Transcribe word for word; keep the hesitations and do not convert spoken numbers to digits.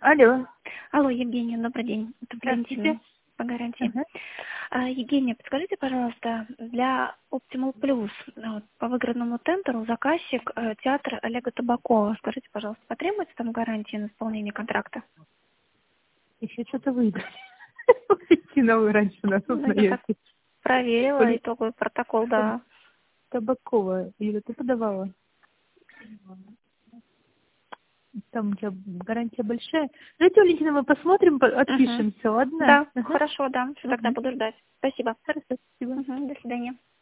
Алло. Алло, Евгения, добрый день. Это Валентина по гарантии. Ага. А, Евгения, подскажите, пожалуйста, для Optimal Plus вот, по выигранному тендеру заказчик э, театр Олега Табакова. Скажите, пожалуйста, потребуется там гарантии на исполнение контракта? Еще что-то выиграли. Валентина, вы раньше нас Ну, я так узнаете. проверила итоговый протокол, да. Табакова. Юля, ты подавала? Там у тебя гарантия большая. Давайте, Валентина, мы посмотрим, по- Мгм. отпишемся, ладно? Да, Ага. хорошо, да. Все, тогда Мгм. буду ждать. Спасибо. Хорошо, спасибо. Мгм, до свидания.